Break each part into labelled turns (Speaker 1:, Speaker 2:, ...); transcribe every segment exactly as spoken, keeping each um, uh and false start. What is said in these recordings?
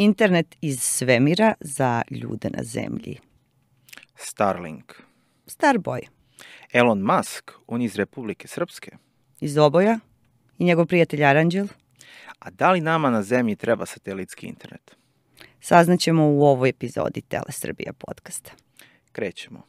Speaker 1: Internet iz svemira za ljude na zemlji.
Speaker 2: Starlink.
Speaker 1: Starboy.
Speaker 2: Elon Musk, on iz Republike Srpske.
Speaker 1: Iz Oboja i njegov prijatelj Aranđel.
Speaker 2: A da li nama na zemlji treba satelitski internet?
Speaker 1: Saznaćemo u ovoj epizodi Telesrbija podcasta.
Speaker 2: Krećemo.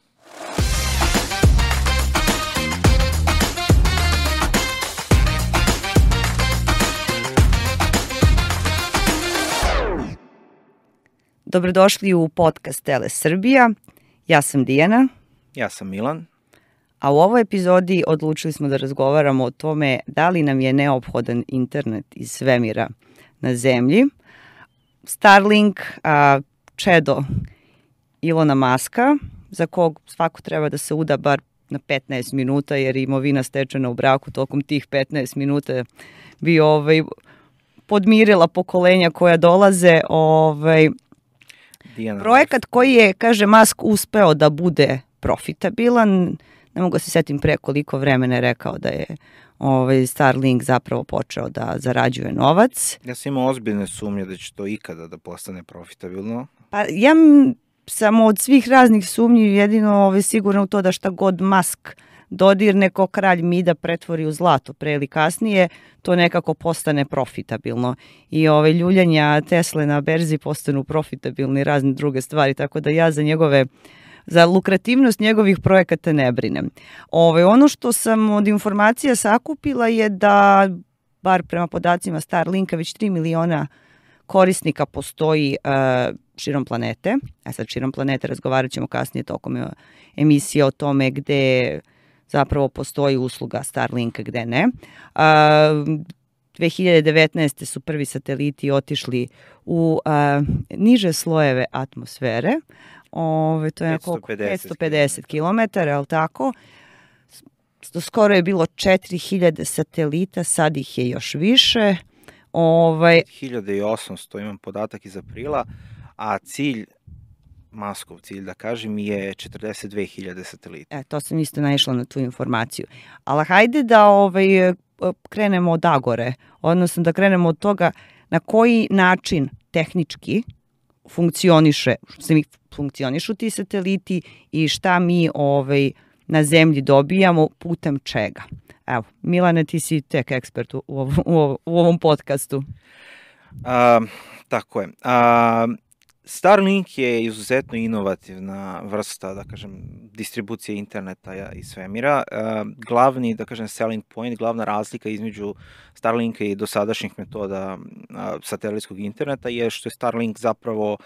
Speaker 1: Dobrodošli u podcast Telesrbija. Ja sam Dijana.
Speaker 2: Ja sam Milan.
Speaker 1: A u ovoj epizodi odlučili smo da razgovaramo o tome da li nam je neophodan internet iz svemira na zemlji. Starlink, a, čedo Ilona Muska, za kog svako treba da se uda bar na petnaest minuta, jer imovina stečena u braku tokom tih petnaest minuta bi ovaj, podmirila pokolenja koja dolaze. Ovaj,
Speaker 2: Dijana,
Speaker 1: projekat koji je, kaže Musk, uspeo da bude profitabilan. Ne mogu se setim pre koliko vremena je rekao da je ovaj, Starlink zapravo počeo da zarađuje novac.
Speaker 2: Ja sam imao ozbiljne sumnje da će to ikada da postane profitabilno.
Speaker 1: Pa ja sam od svih raznih sumnji jedino ovaj, sigurno u to da šta god Musk dodirne ko kralj mida pretvori u zlato pre ili kasnije, to nekako postane profitabilno. I ove ljuljanja Tesle na berzi postanu profitabilni i razne druge stvari, tako da ja za njegove za lukrativnost njegovih projekata ne brinem. Ove, ono što sam od informacija sakupila je da, bar prema podacima Starlinka, već tri miliona korisnika postoji uh, širom planete. A sad širom planete razgovarat ćemo kasnije tokom emisije o tome gde zapravo postoji usluga Starlinka, gde ne. Uh, dve hiljade devetnaeste. su prvi sateliti otišli u uh, niže slojeve atmosfere. Ove, to je nekako petsto pedeset kilometara, je li tako? Skoro je bilo četiri hiljade satelita, sad ih je još više. Ove,
Speaker 2: hiljadu osamsto imam podatak iz aprila, a cilj, Muskov cilj da kažem, je četrdeset dve hiljade satelita.
Speaker 1: E, to sam isto naišla na tu informaciju. Ali hajde da ovaj, krenemo od Agore, odnosno da krenemo od toga na koji način tehnički funkcioniše, funkcionišu ti sateliti i šta mi ovaj, na zemlji dobijamo putem čega. Evo, Milane, ti si tek ekspert u, u, u, u ovom podcastu.
Speaker 2: A, tako je. A, Starlink je izuzetno inovativna vrsta, da kažem, distribucije interneta i svemira. Glavni, da kažem, selling point, glavna razlika između Starlinka i dosadašnjih metoda satelitskog interneta je što je Starlink zapravo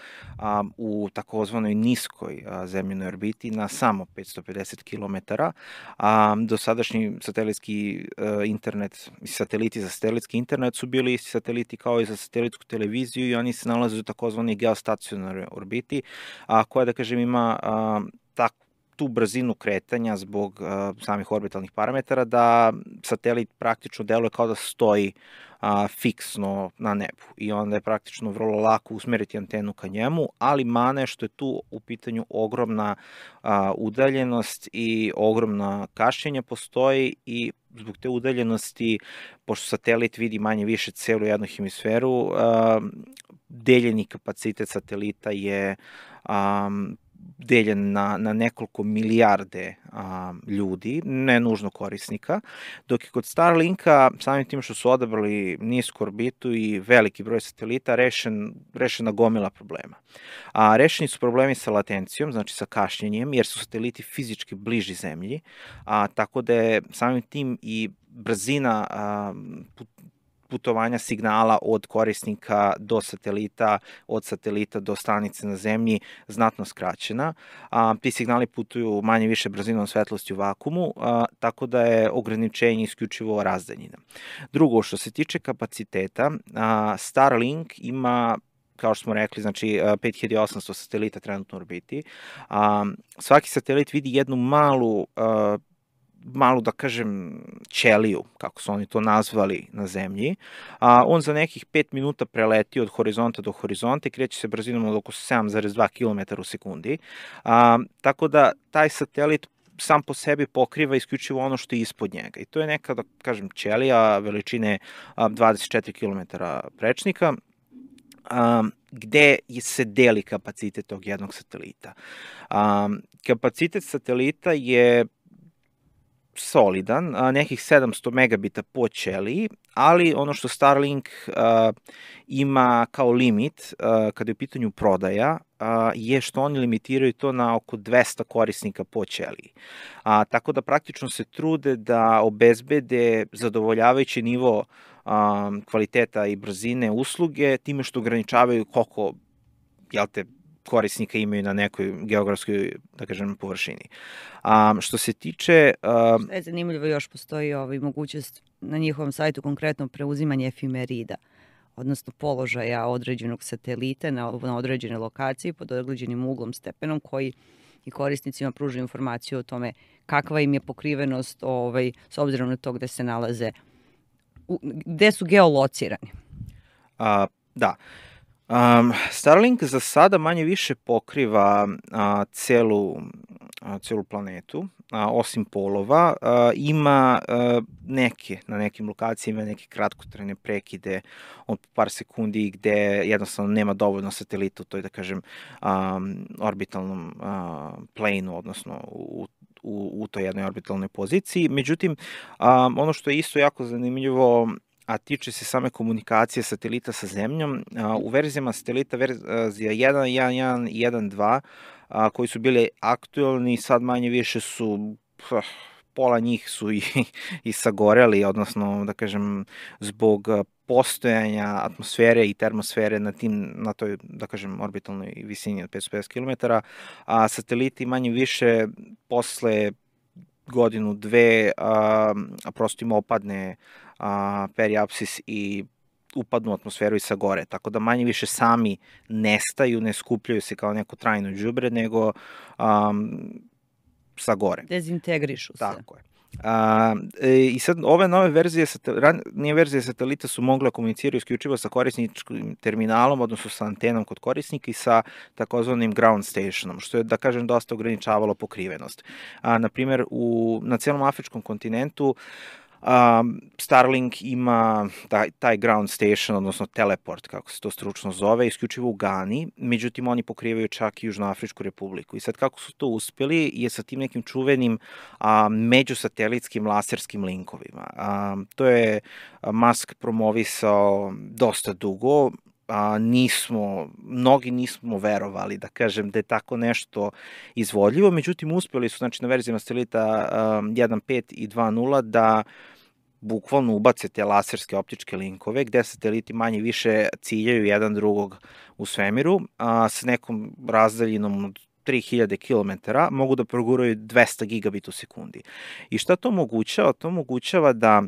Speaker 2: u takozvanoj niskoj zemljinoj orbiti na samo petsto pedeset kilometara. Dosadašnji satelitski internet i sateliti za satelitski internet su bili isti sateliti kao i za satelitsku televiziju i oni se nalaze u takozvanoj geostacionarnoj orbiti, a koja, da kažem, ima a, tak, tu brzinu kretanja zbog a, samih orbitalnih parametara da satelit praktično deluje kao da stoji a, fiksno na nebu i onda je praktično vrlo lako usmeriti antenu ka njemu, ali mane što je tu u pitanju ogromna a, udaljenost i ogromna kašnjenja postoji i zbog te udaljenosti, pošto satelit vidi manje više celu jednu hemisferu, a, deljeni kapacitet satelita je um, deljen na, na nekoliko milijarde um, ljudi, ne nužno korisnika, dok je kod Starlinka, samim tim što su odabrali nisku orbitu i veliki broj satelita, rešen, rešena gomila problema. A, rešeni su problemi sa latencijom, znači sa kašnjenjem, jer su sateliti fizički bliži zemlji, a, tako da je samim tim i brzina a, put, putovanja signala od korisnika do satelita, od satelita do stanice na zemlji znatno skraćena. A, ti signali putuju manje više brzinom svetlosti u vakumu, a, tako da je ograničenje isključivo razdaljina. Drugo, što se tiče kapaciteta, a, Starlink ima, kao što smo rekli, znači pet hiljada osamsto satelita trenutno u orbiti. A, svaki satelit vidi jednu malu a, malu, da kažem, ćeliju, kako su oni to nazvali na zemlji. A, on za nekih pet minuta preleti od horizonta do horizonta i kreće se brzinom od oko sedam zarez dva kilometara u sekundi. A, tako da taj satelit sam po sebi pokriva isključivo ono što je ispod njega. I to je neka, da kažem, ćelija veličine dvadeset četiri kilometara prečnika. gde se deli kapacitet tog jednog satelita. Um, kapacitet satelita je solidan, a, nekih sedamsto megabita po ćeliji, ali ono što Starlink a, ima kao limit a, kada je u pitanju prodaja a, je što oni limitiraju to na oko dvesta korisnika po ćeliji. A, tako da praktično se trude da obezbede zadovoljavajući nivo a, kvaliteta i brzine usluge time što ograničavaju koliko, jel te, korisnika imaju na nekoj geografskoj, da kažem, površini. Um, što se tiče... Um,
Speaker 1: što je zanimljivo, još postoji ovaj mogućnost na njihovom sajtu konkretno preuzimanje efimerida, odnosno položaja određenog satelita na, na određenoj lokaciji pod određenim uglom, stepenom, koji i korisnicima pruža informaciju o tome kakva im je pokrivenost ovaj, s obzirom na to gde se nalaze, u, gde su geolocirani.
Speaker 2: Uh, da. Um, Starlink za sada manje više pokriva a, celu, a, celu planetu, a, osim polova. A, ima a, neke, na nekim lokacijama, neke kratkotrajne prekide od par sekundi gde jednostavno nema dovoljno satelita u toj, da kažem, a, orbitalnom a, plane-u, odnosno u, u, u toj jednoj orbitalnoj poziciji. Međutim, a, ono što je isto jako zanimljivo, a tiče se same komunikacije satelita sa zemljom, u verzijama satelita verzija jedan, jedan, jedan i jedan dva, koji su bili aktuelni, sad manje više su, pola njih su i, i sagoreli, odnosno, da kažem, zbog postojanja atmosfere i termosfere na tim, na toj, da kažem, orbitalnoj visini od petsto pedeset kilometara, a sateliti manje više posle godinu, dve, a, a prosto im opadne a, periapsis i upadnu u atmosferu i sagore. Tako da manje više sami nestaju, ne skupljaju se kao neko trajno đubre, nego um, sagore.
Speaker 1: Dezintegrišu se.
Speaker 2: Tako je. A, I sad ove nove verzije, ranije verzije satelita su mogle komunicirati isključivo sa korisničkim terminalom, odnosno sa antenom kod korisnika i sa takozvanim ground stationom, što je, da kažem, dosta ograničavalo pokrivenost. A, naprimjer, u, na celom afričkom kontinentu Um, Starlink ima taj, taj ground station, odnosno teleport, kako se to stručno zove, isključivo u Gani, međutim oni pokrivaju čak i Južnoafričku republiku. I sad kako su to uspeli je sa tim nekim čuvenim um, međusatelitskim laserskim linkovima. Um, to je Musk promovisao dosta dugo, a, nismo, mnogi nismo verovali, da kažem, da je tako nešto izvodljivo, međutim uspeli su, znači, na verzijama satelita um, jedan pet i dva nula da bukvalno ubace te laserske optičke linkove, gde sateliti manje više ciljaju jedan drugog u svemiru, a, s nekom razdaljinom od tri hiljade kilometara, mogu da proguraju dvesta gigabita u sekundi. I šta to omogućava? To omogućava da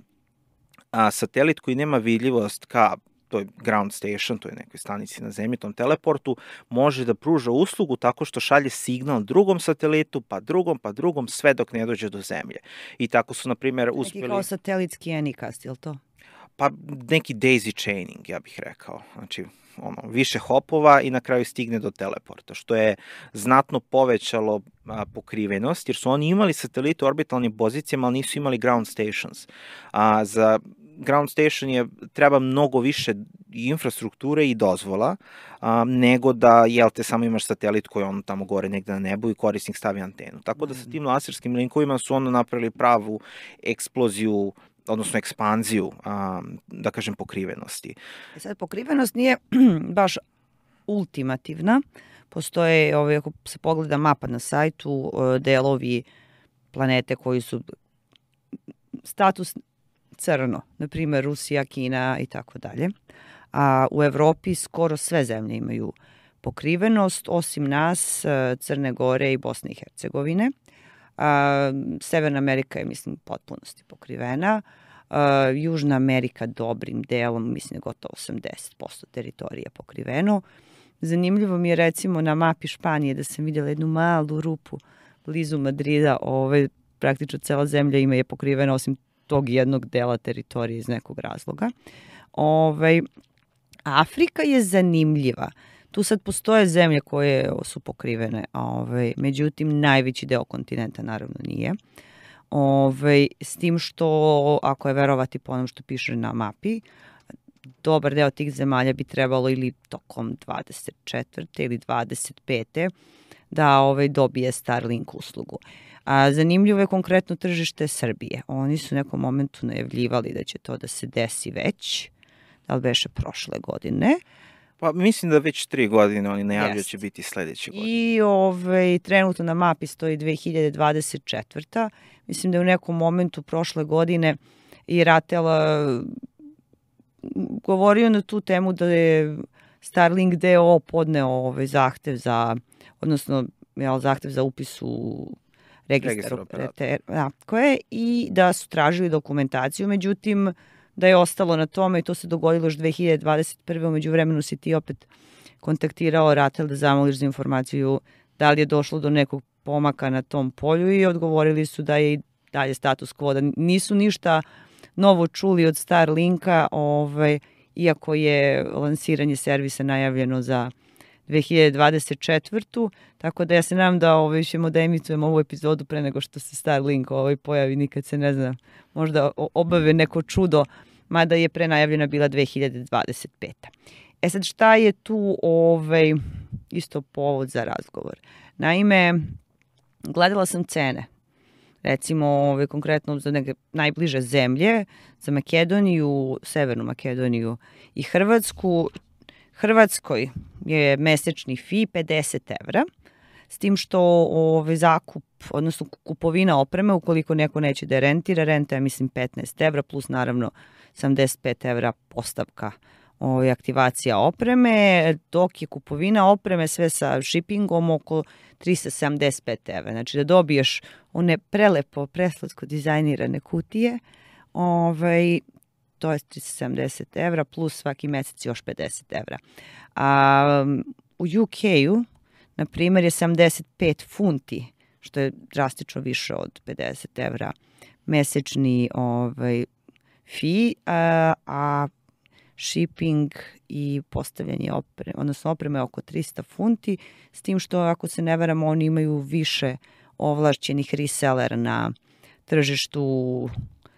Speaker 2: a, satelit koji nema vidljivost ka toj ground station, toj nekoj stanici na zemlji, tom teleportu, može da pruža uslugu tako što šalje signal drugom satelitu, pa drugom, pa drugom, sve dok ne dođe do zemlje. I tako su, na primjer, uspeli...
Speaker 1: Neki kao satelitski Anycast, je li to?
Speaker 2: Pa neki daisy chaining, ja bih rekao. Znači, ono, više hopova i na kraju stigne do teleporta, što je znatno povećalo a, pokrivenost, jer su oni imali satelite u orbitalnim pozicijama, ali nisu imali ground stations. A za ground station je, treba mnogo više infrastrukture i dozvola, a, nego da, jel te, samo imaš satelit koji on tamo gore negde na nebu i korisnik stavi antenu. Tako da sa tim laserskim linkovima su ono napravili pravu eksploziju, odnosno ekspanziju, a, da kažem, pokrivenosti.
Speaker 1: E sad, pokrivenost nije baš ultimativna. Postoje, ovaj, ako se pogleda mapa na sajtu, delovi planete koji su status crno, na primjer Rusija, Kina i tako dalje. A u Evropi skoro sve zemlje imaju pokrivenost, osim nas, Crne Gore i Bosne i Hercegovine. A, Severna Amerika je, mislim, u potpunosti pokrivena. A, Južna Amerika dobrim delom, mislim, gotovo osamdeset posto teritorije pokriveno. Zanimljivo mi je, recimo, na mapi Španije da sam vidjela jednu malu rupu blizu Madrida. Ove, praktično cela zemlja ima je pokrivena, osim tog jednog dela teritorije iz nekog razloga. Ove, Afrika je zanimljiva. Tu sad postoje zemlje koje su pokrivene, ove, međutim najveći deo kontinenta naravno nije. Ove, s tim što, ako je verovati po onom što piše na mapi, dobar deo tih zemalja bi trebalo ili tokom dvadeset četvrte ili dvadeset pete da ovaj, dobije Starlink uslugu. A zanimljivo je konkretno tržište Srbije. Oni su u nekom momentu najavljivali da će to da se desi već, da li beše prošle godine.
Speaker 2: Pa mislim da već tri godine oni najavljaju će biti sledeće godine.
Speaker 1: I ovaj, trenutno na mapi stoji dve hiljade dvadeset četvrta. Mislim da je u nekom momentu prošle godine i Ratel govorio na tu temu da je Starlink D O podneo ovaj zahtev za, odnosno jel, zahtev za upis u registar operatora koje i da su tražili dokumentaciju, međutim da je ostalo na tome i to se dogodilo još dve hiljade dvadeset prve. Umeđu vremenu si ti opet kontaktirao Ratel da zamoliš za informaciju da li je došlo do nekog pomaka na tom polju i odgovorili su da je i dalje status quo, da nisu ništa novo čuli od Starlinka, ovaj, iako je lansiranje servisa najavljeno za dve hiljade dvadeset četvrtu. Tako da ja se nadam da ovaj, ćemo da emitujemo ovu epizodu pre nego što se Starlink ovaj, pojavi, nikad se ne zna, možda obave neko čudo, mada je prenajavljena bila dve hiljade dvadeset peta. E sad šta je tu ovaj, isto povod za razgovor? Naime, gledala sam cene. Recimo, ovaj, konkretno za neke najbliže zemlje, za Makedoniju, Severnu Makedoniju i Hrvatsku. Hrvatskoj je mesečni fee pedeset evra, s tim što ovaj, zakup, odnosno kupovina opreme, ukoliko neko neće da je rentira, renta je mislim petnaest evra, plus naravno sedamdeset pet evra postavka ovaj, aktivacija opreme, dok je kupovina opreme sve sa shippingom oko trista sedamdeset pet evra. Znači da dobiješ one prelepo, preslatko dizajnirane kutije, ovaj, to je trista sedamdeset evra, plus svaki mesec još pedeset evra. A, u U K-u, na primjer, je sedamdeset pet funti, što je drastično više od pedeset evra mesečni ovaj, fee, a, a shipping i postavljanje opreme, odnosno opreme oko trista funti, s tim što, ako se ne varam, oni imaju više ovlašćenih resellera na tržištu uh,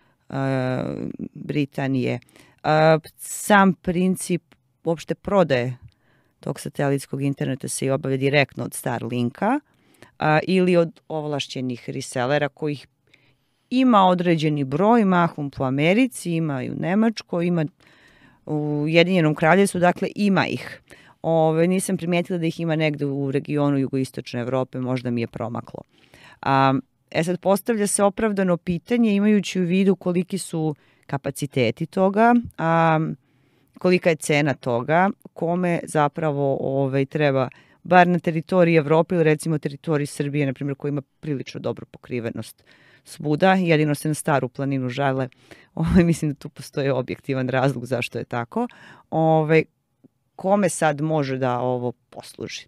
Speaker 1: Britanije. Uh, sam princip uopšte prodaje tog satelitskog interneta se i obavlja direktno od Starlinka uh, ili od ovlašćenih resellera kojih ima određeni broj, mahom po Americi, ima i u Nemačkoj, ima u Ujedinjenom Kraljevstvu, dakle ima ih. Ove, nisam primijetila da ih ima negde u regionu jugoistočne Evrope, možda mi je promaklo. A, e sad postavlja se opravdano pitanje, imajući u vidu koliki su kapaciteti toga, a kolika je cena toga, kome zapravo ove, treba, bar na teritoriji Evrope ili recimo teritoriji Srbije, na primjer, koja ima prilično dobru pokrivenost svuda, jedino se na Staru planinu žale. Ove, mislim da tu postoji objektivan razlog zašto je tako. Ove, kome sad može da ovo posluži?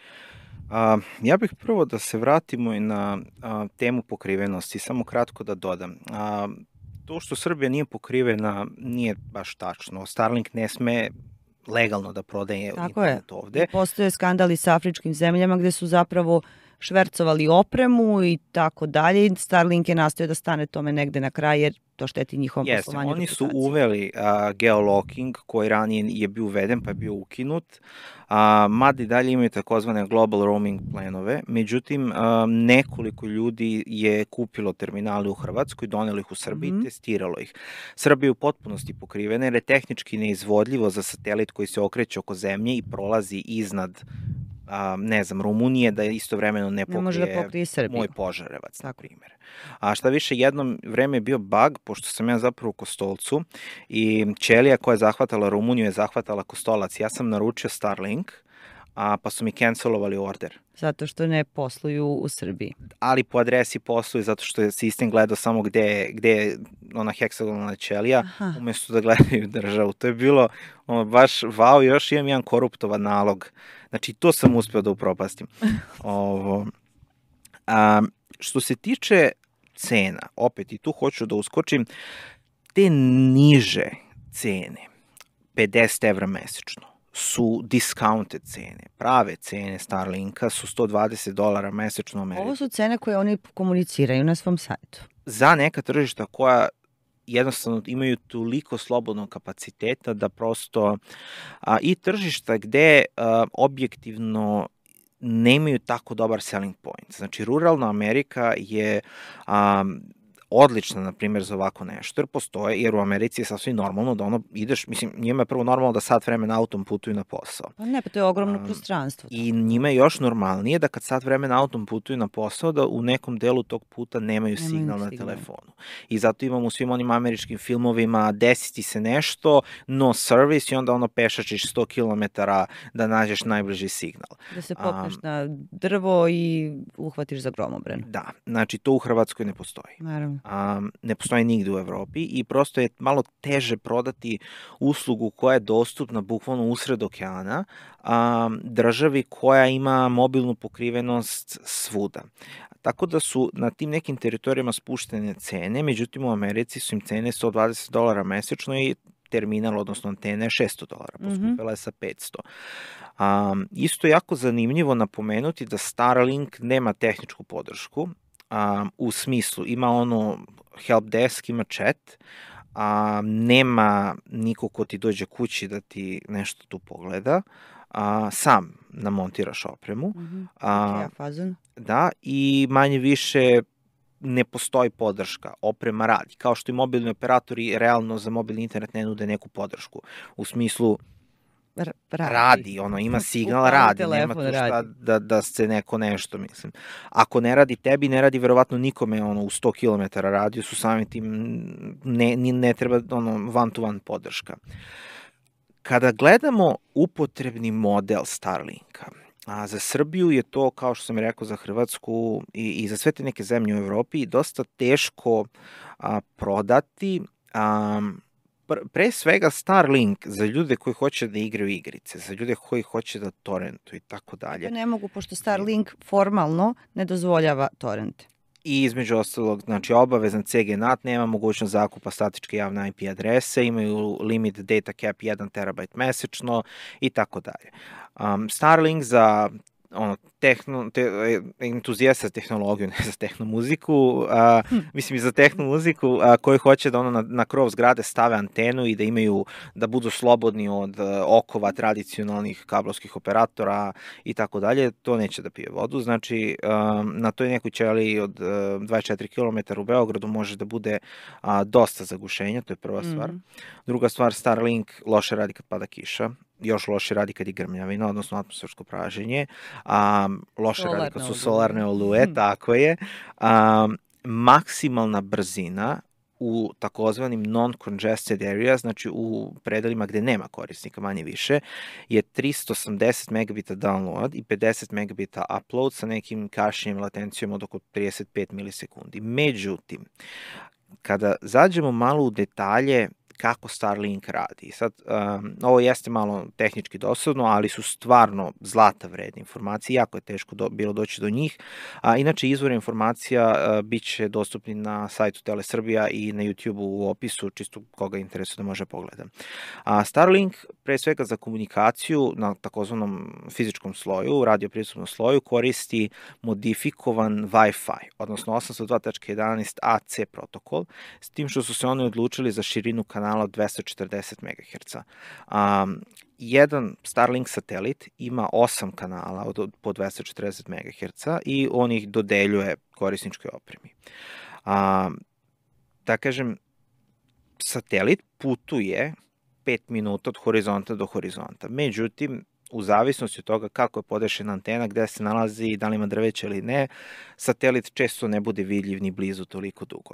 Speaker 2: A, ja bih prvo da se vratimo i na a, temu pokrivenosti, samo kratko da dodam. A, to što Srbija nije pokrivena nije baš tačno. Starlink ne sme legalno da prodaje
Speaker 1: tako
Speaker 2: internet
Speaker 1: je.
Speaker 2: ovde.
Speaker 1: Postoje skandali sa afričkim zemljama gde su zapravo švercovali opremu i tako dalje. Starlink je nastoje da stane tome negde na kraj jer to šteti njihovom
Speaker 2: Jeste,
Speaker 1: poslovanju.
Speaker 2: Oni su uveli uh, geolocking koji ranije je bio uveden pa je bio ukinut. Uh, mada i dalje imaju takozvane global roaming planove. Međutim, uh, nekoliko ljudi je kupilo terminale u Hrvatskoj, doneli ih u Srbiji, mm-hmm. testiralo ih. Srbija je u potpunosti pokrivena jer je tehnički neizvodljivo za satelit koji se okreće oko zemlje i prolazi iznad a, ne znam, Rumunije, da istovremeno ne pokrije,
Speaker 1: ne može da pokrije Srbiju.
Speaker 2: Moj Požarevac, na primjer. A šta više, jednom vreme je bio bug, pošto sam ja zapravo u Kostolcu i ćelija koja je zahvatala Rumuniju je zahvatala Kostolac. Ja sam naručio Starlink, a, pa su mi cancelovali order.
Speaker 1: Zato što ne posluju u Srbiji.
Speaker 2: Ali po adresi posluju zato što je sistem gledao samo gde, gde je ona heksagonalna ćelija, aha, umesto da gledaju državu. To je bilo ono, baš wow, još imam jedan koruptovan nalog. Znači, to sam uspeo da upropastim. Ovo. A, što se tiče cena, opet i tu hoću da uskočim, te niže cene, pedeset evra mesečno, su discounted cene. Prave cene Starlinka su sto dvadeset dolara mesečno u Americi.
Speaker 1: Ovo su cene koje oni komuniciraju na svom sajtu.
Speaker 2: Za neka tržišta koja jednostavno imaju toliko slobodnog kapaciteta da prosto a, i tržišta gde a, objektivno nemaju tako dobar selling point. Znači, ruralna Amerika je a, odlična, na primjer, za ovako nešto, jer postoje, jer u Americi je sasvim normalno da ono ideš, mislim, njima je prvo normalno da sat vremena autom putuju na posao.
Speaker 1: Pa ne, pa to je ogromno prostranstvo.
Speaker 2: I njima je još normalnije da kad sat vremena autom putuju na posao, da u nekom delu tog puta nemaju, nemaju signal na signal. telefonu. I zato imamo u svim onim američkim filmovima desiti se nešto, no service, i onda ono pešačiš sto kilometara da nađeš najbliži signal.
Speaker 1: Da se popneš um, na drvo i uhvatiš za gromobran.
Speaker 2: Da, znači to u Hrvatskoj ne postoji.
Speaker 1: Naravno.
Speaker 2: Um, ne postoji nigde u Evropi i prosto je malo teže prodati uslugu koja je dostupna bukvalno usred okeana um, državi koja ima mobilnu pokrivenost svuda. Tako da su na tim nekim teritorijama spuštene cene, međutim u Americi su im cene sto dvadeset dolara mesečno i terminal, odnosno antena je šesto dolara, poskupila je sa petsto. Um, isto je jako zanimljivo napomenuti da Starlink nema tehničku podršku, Um, u smislu, ima ono help desk, ima chat, a nema niko ko ti dođe kući da ti nešto tu pogleda, a, sam namontiraš opremu.
Speaker 1: Mm-hmm. A, okay,
Speaker 2: da, i manje više ne postoji podrška, oprema radi. Kao što i mobilni operatori realno za mobilni internet ne nude neku podršku. U smislu, Radi. radi, ono, ima signal, Upali radi, nema tu šta da, da se neko nešto, mislim. Ako ne radi tebi, ne radi verovatno nikome, ono, u sto kilometara radio su sami tim, ne, ne treba, ono, one-to-one podrška. Kada gledamo upotrebni model Starlinka, a za Srbiju je to, kao što sam rekao, za Hrvatsku i, i za sve te neke zemlje u Evropi, dosta teško a, prodati, a, pre svega Starlink za ljude koji hoće da igraju igrice, za ljude koji hoće da torrentu i tako dalje.
Speaker 1: Ne mogu, pošto Starlink formalno ne dozvoljava torrente.
Speaker 2: I između ostalog, znači obavezan C G NAT, nema mogućnost zakupa statičke javne I P adrese, imaju limit data cap jedan terabajt mesečno i tako dalje. Um, Starlink za ono, tehno, te, entuzijasta za tehnologiju, ne za tehnomuziku, a, hm. mislim i za tehnomuziku, a, koji hoće da ono na, na krov zgrade stave antenu i da imaju, da budu slobodni od a, okova tradicionalnih kablovskih operatora i tako dalje, to neće da pije vodu. Znači, a, na toj nekoj ćeliji od a, dvadeset četiri kilometara u Beogradu može da bude a, dosta zagušenja, to je prva stvar. Mm. Druga stvar, Starlink loše radi kad pada kiša, još loše radi kad je grmljavina, odnosno atmosfersko praženje, um, loše solarne radi kad su solarne oluje, hmm. tako je. Um, maksimalna brzina u takozvanim non-congested areas, znači u predelima gde nema korisnika, manje više, je tristo osamdeset megabita download i pedeset megabita upload sa nekim kašnjenjem latencijom od oko trideset pet milisekundi. Međutim, kada zađemo malo u detalje kako Starlink radi. Sad, um, ovo jeste malo tehnički dosadno, ali su stvarno zlata vredne informacije, jako je teško do, bilo doći do njih. A, inače, izvor informacija uh, bit će dostupni na sajtu Telesrbija i na YouTube-u u opisu, čisto koga interesuje da može pogleda. A, Starlink, pre svega za komunikaciju na takozvanom fizičkom sloju, radioprisutnom sloju, koristi modifikovan Wi-Fi, odnosno osamsto dva tačka jedanaest A C protokol, s tim što su se oni odlučili za širinu kanala od dvesta četrdeset megaherca. Um, jedan Starlink satelit ima osam kanala od, po dvesta četrdeset megaherca i on ih dodeljuje korisničkoj opremi. Um, da kažem, satelit putuje pet minuta od horizonta do horizonta. Međutim, u zavisnosti od toga kako je podešena antena, gde se nalazi, da li ima drveće ili ne, satelit često ne bude vidljiv ni blizu toliko dugo.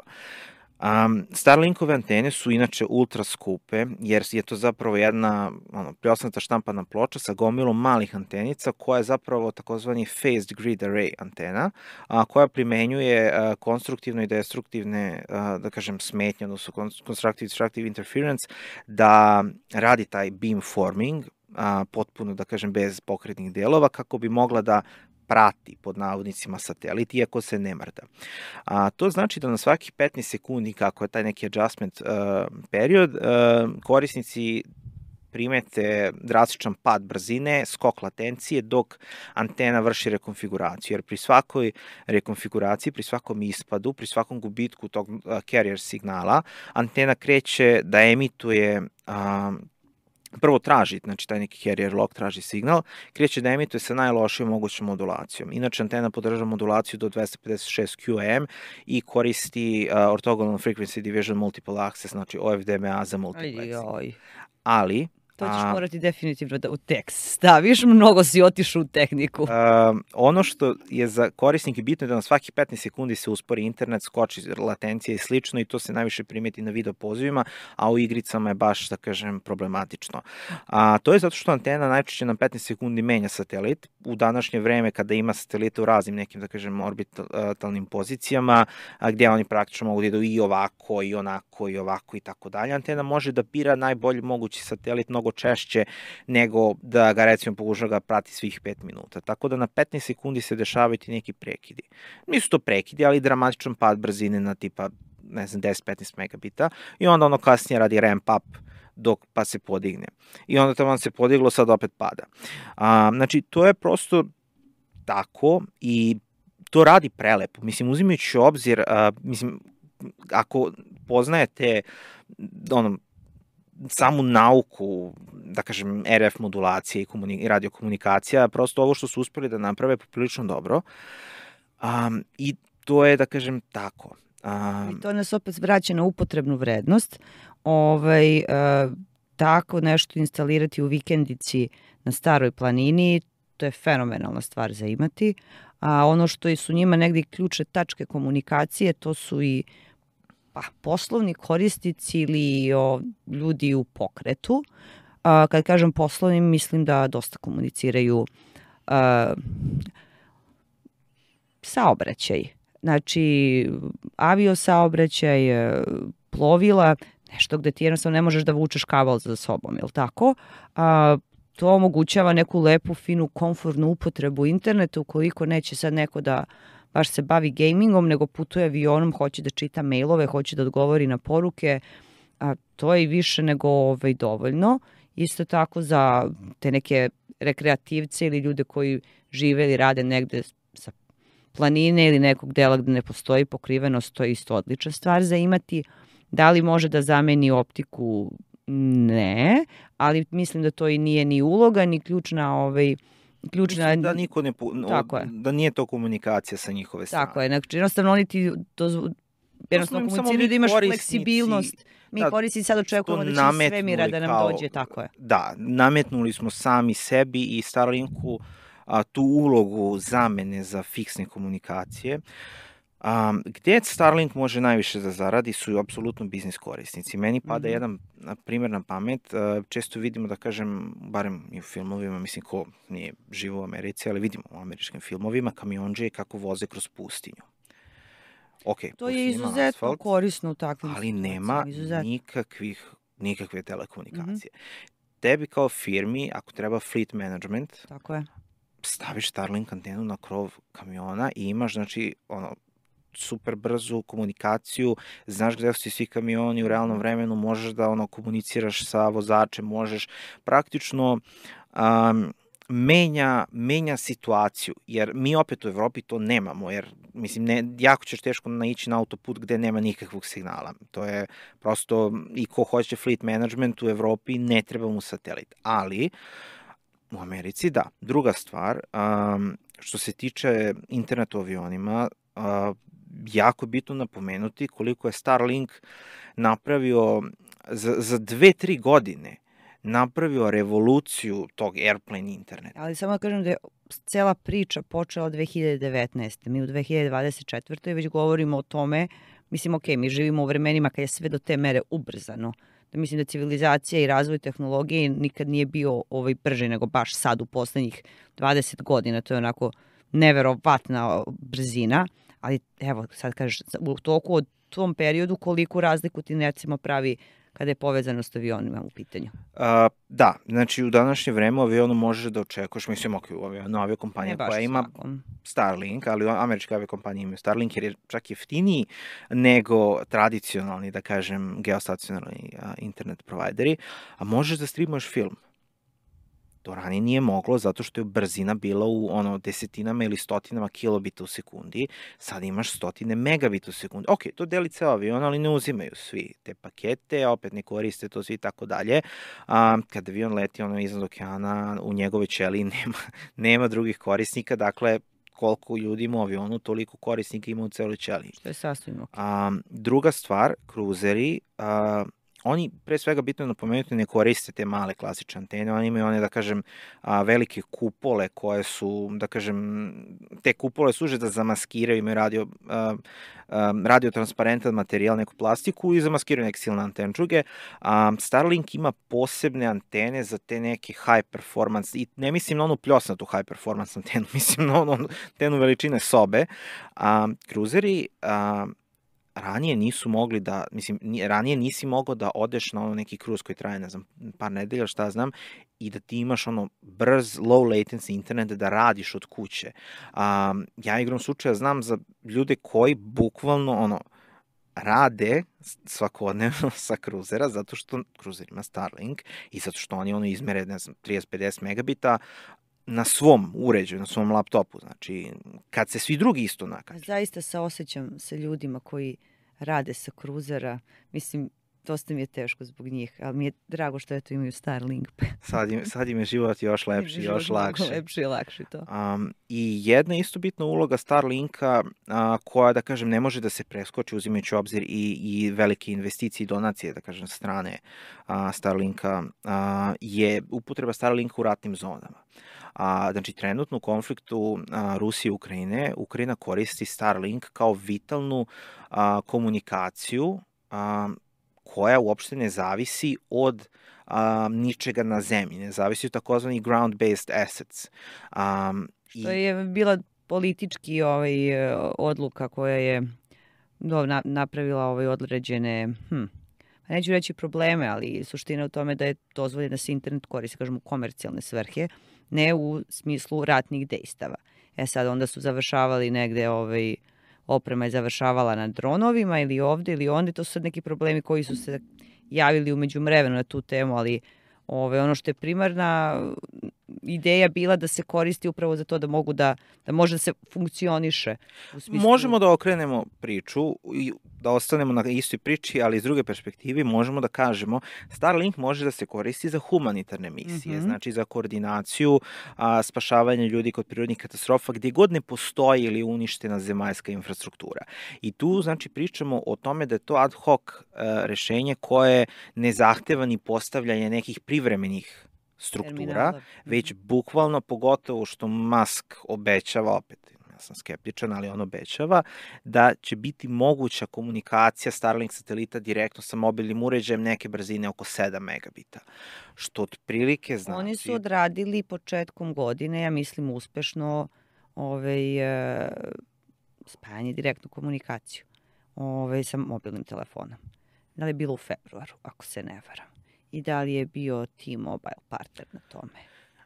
Speaker 2: Um, Starlinkove antene su inače ultra skupe, jer je to zapravo jedna ono, preosnata štampana ploča sa gomilom malih antenica, koja je zapravo takozvani phased grid array antena, a, koja primenjuje a, konstruktivne i destruktivne, a, da kažem, smetnje, odnosno constructive destructive interference, da radi taj beamforming, a, potpuno, da kažem, bez pokretnih delova, kako bi mogla da prati, pod navodnicima, satelit, iako se ne mrda. A, to znači da na svakih petnaest sekundi, kako je taj neki adjustment uh, period, uh, korisnici primete drastičan pad brzine, skok latencije dok antena vrši rekonfiguraciju. Jer pri svakoj rekonfiguraciji, pri svakom ispadu, pri svakom gubitku tog carrier signala, antena kreće da emituje a, prvo traži, znači taj neki carrier lock traži signal, kreće da emituje sa najlošijom mogućom modulacijom. Inače, antena podržava modulaciju do dvesta pedeset šest Q M I koristi uh, Orthogonal Frequency Division Multiple Access, znači O F D M A za multiplexing. Ali...
Speaker 1: To ćeš morati definitivno da u tekst staviš, mnogo si otišao u tehniku.
Speaker 2: Uh, ono što je za korisnike bitno je da na svaki petnaest sekundi se uspori internet, skoči latencija i slično i to se najviše primeti na video pozivima, a u igricama je baš, da kažem, problematično. A, to je zato što antena najčešće na petnaest sekundi menja satelit. U današnje vreme kada ima satelite u raznim nekim, da kažem, orbitalnim pozicijama, a, gdje oni praktično mogu da idu i ovako, i onako, i ovako i tako dalje. Antena može da bira najbolji mogući satelit mnogo češće nego da ga recimo pokuša ga prati svih pet minuta. Tako da na petnaest sekundi se dešavaju ti neki prekidi. Nisu to prekidi, ali dramatičan pad brzine na tipa, ne znam, deset do petnaest megabita i onda ono kasnije radi ramp up dok pa se podigne. I onda tamo se podiglo, sad opet pada. A, znači, to je prosto tako i to radi prelepo. Mislim, uzimajući u obzir, a, mislim, ako poznajete ono, samu nauku, da kažem, R F modulacije i, i radiokomunikacija, prosto ovo što su uspeli da naprave poprilično dobro. Um, I to je, da kažem, tako. Um,
Speaker 1: I to nas opet vraća na upotrebnu vrednost. Ovaj, uh, tako nešto instalirati u vikendici na Staroj planini, to je fenomenalna stvar za imati. A ono što su njima negdje ključne tačke komunikacije, to su i pa, poslovni korisnici ili o, ljudi u pokretu. A, kad kažem poslovni, mislim da dosta komuniciraju a, saobraćaj. Znači, aviosaobraćaj, plovila, nešto gde ti jednostavno ne možeš da vučeš kabel za sobom, je li tako? A, to omogućava neku lepu, finu, komfortnu upotrebu interneta, ukoliko neće sad neko da baš se bavi gamingom, nego putuje avionom, hoće da čita mailove, hoće da odgovori na poruke, a to je i više nego ovaj, dovoljno. Isto tako za te neke rekreativce ili ljude koji žive ili rade negde sa planine ili nekog dela gde ne postoji pokrivenost, to je isto odlična stvar za imati. Da li može da zameni optiku? Ne, ali mislim da to i nije ni uloga, ni ključna ovaj, ključna...
Speaker 2: Mislim da niko ne... Tako je. Da nije to komunikacija sa njihove strane.
Speaker 1: Tako je, znači jednostavno oni ti dozvo... jednostavno komuniciraju da imaš fleksibilnost. Mi da, korisnici sad očekujemo da će iz svemira da nam kao, dođe, tako je.
Speaker 2: Da, nametnuli smo sami sebi i Starlinku a, tu ulogu zamene za fiksne komunikacije. Um, gde Starlink može najviše da zaradi su apsolutno biznis korisnici. Meni pada mm-hmm. jedan primjer na pamet, uh, često vidimo da kažem, barem i u filmovima, mislim ko nije živo u Americi, ali vidimo u američkim filmovima kamionđe kako voze kroz pustinju. Okay,
Speaker 1: to je izuzetno asfalt, korisno u takvim
Speaker 2: ali nema nikakvih, nikakve telekomunikacije. Mm-hmm. Tebi kao firmi, ako treba fleet management,
Speaker 1: tako je.
Speaker 2: Staviš Starlink antenu na krov kamiona i imaš, znači, ono, super brzu komunikaciju, znaš gde su svi kamioni u realnom vremenu, možeš da ono komuniciraš sa vozačem, možeš praktično um, menja, menja situaciju, jer mi opet u Evropi to nemamo, jer mislim, ne, jako ćeš teško naići na autoput gde nema nikakvog signala. To je prosto, i ko hoće fleet management u Evropi, ne treba mu satelit, ali u Americi da. Druga stvar, um, što se tiče interneta u avionima, uh, jako bitno napomenuti koliko je Starlink napravio za, za dve, tri godine napravio revoluciju tog airplane interneta.
Speaker 1: Ali samo da kažem da je cela priča počela od dve hiljade devetnaeste. Mi u dve hiljade dvadeset četvrtoj već govorimo o tome, mislim, ok, mi živimo u vremenima kad je sve do te mere ubrzano. Da mislim da civilizacija i razvoj tehnologije nikad nije bio ovaj brži nego baš sad u poslednjih dvadeset godina. To je onako neverovatna brzina. Ali evo, sad kažeš, u toku od tom periodu koliko razliku ti recimo pravi kada je povezanost avionima u pitanju?
Speaker 2: Uh, da, znači u današnje vreme u avionu možeš da očekuješ, mislim, ok, u avionu aviokompanija koja ima
Speaker 1: svakom.
Speaker 2: Starlink, ali američke aviokompanije imaju Starlink jer je čak jeftiniji nego tradicionalni, da kažem, geostacionarni uh, internet provajderi, a možeš da streamuješ film. To ranije nije moglo zato što je brzina bila u ono desetinama ili stotinama kilobita u sekundi, sad imaš stotine megabita u sekundi. Ok, to deli ceo avion, ali ne uzimaju svi te pakete, opet ne koriste to svi i tako dalje. A, kada avion leti ono iznad okeana, u njegove ćeliji nema, nema drugih korisnika, dakle koliko ljudi ima u avionu, toliko korisnika ima u celoj ćeliji.
Speaker 1: Što je sasvim ok.
Speaker 2: A, druga stvar, kruzeri, a, oni, pre svega bitno je napomenuti, ne koriste te male klasične antene, oni imaju one, da kažem, a, velike kupole koje su, da kažem, te kupole služe da zamaskiraju, imaju radio, a, a, radiotransparentan materijal, neku plastiku i zamaskiraju neke silne antenčuge. A, Starlink ima posebne antene za te neke high performance, i ne mislim na onu pljosnatu high performance antenu, mislim na onu antenu veličine sobe. A, kruzeri, a, ranije nisu mogli da, mislim, ranije nisi mogao da odeš na ono neki kruz koji traje, ne znam, par nedelja, šta znam, i da ti imaš ono brz, low latency internet da radiš od kuće. Um, ja igram slučaja znam za ljude koji bukvalno ono rade svakodnevno sa kruzera, zato što kruzer ima Starlink i zato što oni ono izmere, ne znam, trideset do pedeset megabita na svom uređaju, na svom laptopu. Znači, kad se svi drugi isto nakače.
Speaker 1: Zaista se osjećam sa ljudima koji rade sa kruzera. Mislim, dosta mi je teško zbog njih, ali mi je drago što eto imaju Starlink.
Speaker 2: sad, im, sad im je život još lepši, još lakši.
Speaker 1: Lepši i lakši to.
Speaker 2: Um, I jedna isto bitna uloga Starlinka uh, koja, da kažem, ne može da se preskoči uzimajući u obzir i, i velike investicije i donacije, da kažem, strane uh, Starlinka, uh, je upotreba Starlinka u ratnim zonama. A, znači, trenutno u konfliktu a, Rusije i Ukrajine, Ukrajina koristi Starlink kao vitalnu a, komunikaciju a, koja uopšte ne zavisi od a, ničega na zemlji, ne zavisi od takozvani ground-based assets. A,
Speaker 1: Što je bila politički ovaj, odluka koja je do, na, napravila ovaj određene, hm, neću reći probleme, ali suština u tome da je dozvoljeno da se internet koristi, kažemo, u komercijalne svrhe, ne u smislu ratnih dejstava. E sad, onda su završavali negde, ovaj, oprema je završavala na dronovima ili ovde ili onde, to su sad neki problemi koji su se javili umeđu mrevenu na tu temu, ali ovaj, ono što je primarna ideja bila da se koristi upravo za to da mogu da, da može da se funkcioniše. U smislu...
Speaker 2: Možemo da okrenemo priču i da ostanemo na istoj priči, ali iz druge perspektive možemo da kažemo Starlink može da se koristi za humanitarne misije, mm-hmm. znači za koordinaciju, a, spašavanje ljudi kod prirodnih katastrofa, gdje god ne postoji ili uništena zemaljska infrastruktura. I tu, znači, pričamo o tome da je to ad hoc a, rešenje koje ne zahteva ni postavljanje nekih privremenih struktura, terminala. Već bukvalno, pogotovo što Musk obećava, opet, ja sam skeptičan, ali on obećava, da će biti moguća komunikacija Starlink satelita direktno sa mobilnim uređajem neke brzine oko sedam megabita. Što otprilike znači...
Speaker 1: Oni su odradili početkom godine, ja mislim uspešno, ovaj, e, spajanje direktnu komunikaciju ovaj, sa mobilnim telefonom. Da li je bilo u februaru, ako se ne varam. I da li je bio T-Mobile partner na tome?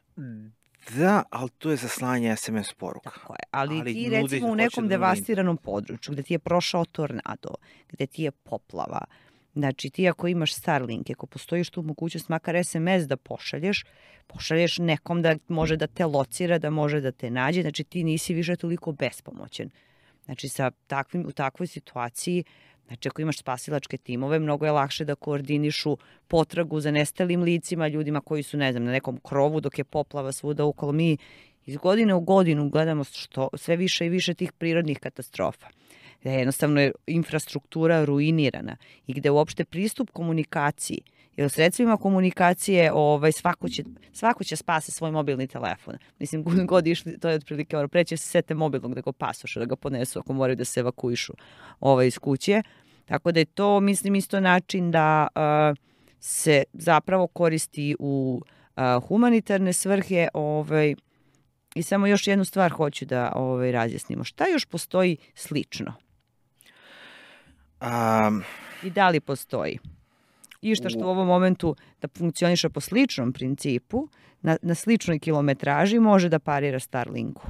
Speaker 2: Da, ali to je za slanje es em es poruka.
Speaker 1: Tako je, ali, ali ti recimo u nekom devastiranom području, gde ti je prošao tornado, gde ti je poplava, znači ti ako imaš Starlink, ako postojiš tu mogućnost makar es em es da pošalješ, pošalješ nekom da može da te locira, da može da te nađe, znači ti nisi više toliko bespomoćen. Znači sa takvim, u takvoj situaciji, znači ako imaš spasilačke timove, mnogo je lakše da koordinišu potragu za nestalim licima, ljudima koji su, ne znam, na nekom krovu dok je poplava svuda okolo. Mi iz godine u godinu gledamo što, sve više i više tih prirodnih katastrofa. Da jednostavno je infrastruktura ruinirana i gde uopšte pristup komunikaciji, jer sredstvima komunikacije ovaj, svako, će, svako će spase svoj mobilni telefon. Mislim, god išli, to je otprilike, ono, preće se sete mobilnog da ga pasoša, da ga ponesu ako moraju da se evakuišu ovaj, iz kuće. Tako da je to, mislim, isto način da uh, se zapravo koristi u uh, humanitarne svrhe. Ovaj, I samo još jednu stvar hoću da ovaj, razjasnimo. Šta još postoji slično?
Speaker 2: Um,
Speaker 1: I da li postoji? I što što
Speaker 2: u
Speaker 1: u ovom momentu da funkcioniše po sličnom principu, na, na sličnoj kilometraži može da parira Starlinku.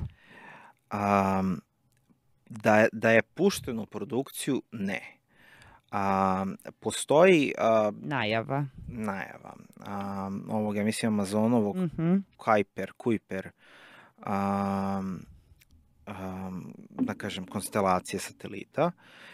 Speaker 2: Um, da, je, da je pušteno u produkciju, ne. Um, postoji uh,
Speaker 1: Najava.
Speaker 2: najava um, ovog, ja mislim, Amazonovog
Speaker 1: Mm-hmm.
Speaker 2: Kuiper, Kuiper um, um, da kažem, konstelacije satelita.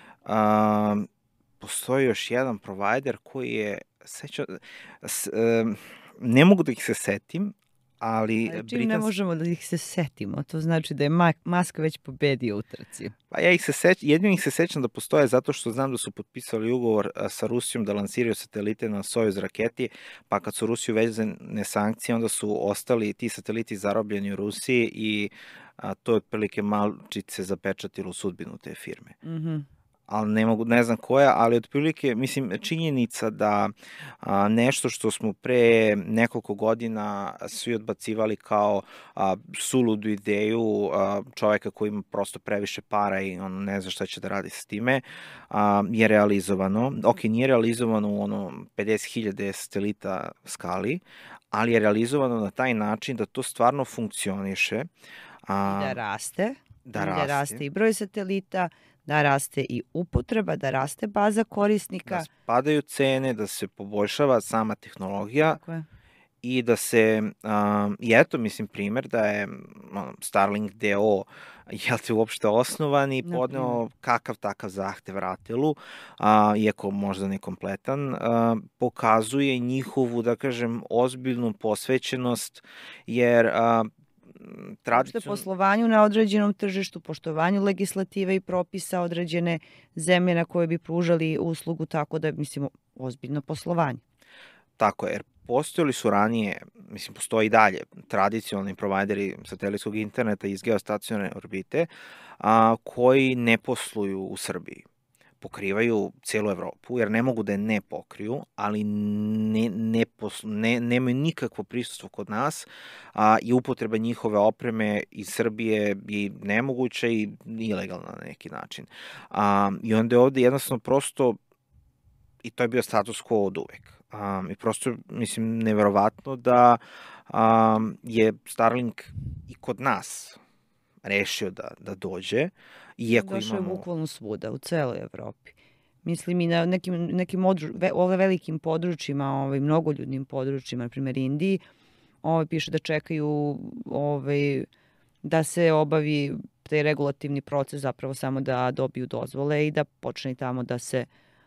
Speaker 2: Um, postoji još jedan provider koji je, seća, s, um, ne mogu da ih se setim, ali...
Speaker 1: Ali čim
Speaker 2: Britans...
Speaker 1: ne možemo da ih se setimo, to znači da je Musk već pobedio u trci.
Speaker 2: Pa ja ih se sećam, jedino ih se sećam da postoje zato što znam da su potpisali ugovor sa Rusijom da lansiraju satelite na Sojuz raketi, pa kad su Rusiju vezane sankcije, onda su ostali ti sateliti zarobljeni u Rusiji i a, to je otprilike malčice zapečatilo sudbinu te firme.
Speaker 1: Mhm.
Speaker 2: Ali ne mogu, ne znam koja, ali otprilike, mislim, činjenica da a, nešto što smo pre nekoliko godina svi odbacivali kao a, suludu ideju a, čoveka koji ima prosto previše para i on ne zna šta će da radi s time, a, je realizovano. Ok, nije realizovano u ono pedeset hiljada satelita skali, ali je realizovano na taj način da to stvarno funkcioniše.
Speaker 1: A, I da raste.
Speaker 2: Da
Speaker 1: I
Speaker 2: raste.
Speaker 1: da raste i broj satelita, da raste i upotreba, da raste baza korisnika.
Speaker 2: Da spadaju cene, da se poboljšava sama tehnologija.
Speaker 1: Tako je.
Speaker 2: I da se, um, i eto, mislim, primer da je um, Starlink D O jel te uopšte osnovan i podneo kakav takav zahtev RATEL-u, uh, iako možda nekompletan, uh, pokazuje njihovu, da kažem, ozbiljnu posvećenost, jer uh,
Speaker 1: Uopšte poslovanju na određenom tržištu, poštovanju legislative i propisa određene zemlje na koje bi pružali uslugu, tako da je, mislim, ozbiljno poslovanje.
Speaker 2: Tako je, jer postojali su ranije, mislim, postoji i dalje, tradicionalni provajderi satelitskog interneta iz geostacionarne orbite, a, koji ne posluju u Srbiji. Pokrivaju celu Evropu, jer ne mogu da je ne pokriju, ali ne, ne, poslu, ne, nemaju nikakvo prisustvo kod nas a, i upotreba njihove opreme iz Srbije je nemoguća i ilegalna na neki način. A, I onda je ovde jednostavno prosto, i to je bio status quo od uvek. Um, I prosto, mislim, neverovatno da um, je Starlink i kod nas rešio da, da dođe. Iako
Speaker 1: Došao
Speaker 2: imamo...
Speaker 1: je bukvalno svuda, u celoj Evropi. Mislim i na nekim, nekim odru, ve, ove velikim područjima, ovaj, mnogoljudnim područjima, na primjer Indiji, ovaj, piše da čekaju ovaj, da se obavi taj regulativni proces, zapravo samo da dobiju dozvole i da počne tamo da se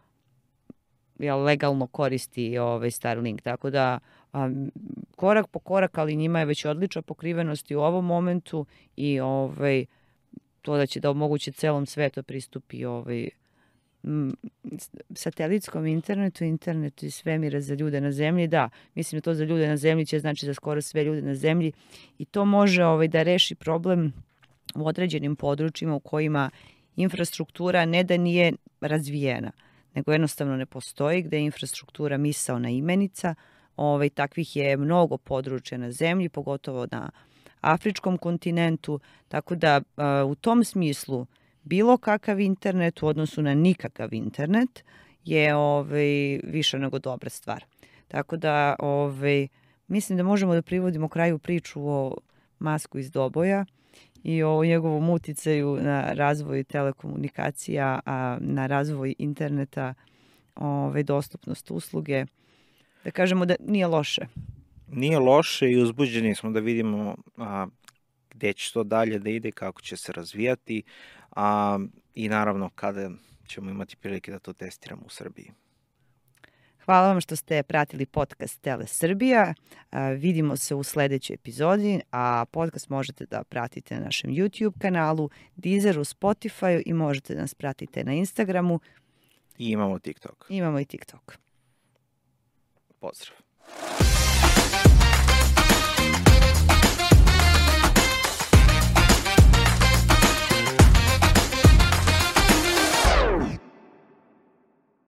Speaker 1: jel, legalno koristi ovaj Starlink. Tako da um, korak po korak, ali njima je već odlična pokrivenost i u ovom momentu i ovaj, to da će da omogući celom svetu pristupi ovaj, m, satelitskom internetu, internetu i svemira za ljude na zemlji. Da, mislim da to za ljude na zemlji će znači za skoro sve ljude na zemlji i to može ovaj, da reši problem u određenim područjima u kojima infrastruktura ne da nije razvijena, nego jednostavno ne postoji, gde je infrastruktura misaona imenica. Ovaj, takvih je mnogo područja na zemlji, pogotovo na afričkom kontinentu, tako da u tom smislu bilo kakav internet u odnosu na nikakav internet je ovaj, više nego dobra stvar. Tako da ovaj, mislim da možemo da privodimo kraju priču o Musku iz Doboja i o njegovom uticaju na razvoj telekomunikacija, a na razvoj interneta, ove, dostupnost usluge. Da kažemo da nije loše.
Speaker 2: Nije loše i uzbuđeni smo da vidimo a, gde će to dalje da ide, kako će se razvijati a, i naravno kada ćemo imati prilike da to testiramo u Srbiji.
Speaker 1: Hvala vam što ste pratili podcast Tele Srbija. Vidimo se u sledećoj epizodi, a podcast možete da pratite na našem YouTube kanalu, Deezeru, Spotifyu i možete da nas pratite na Instagramu.
Speaker 2: I imamo TikTok.
Speaker 1: Imamo i TikTok.
Speaker 2: Pozdrav.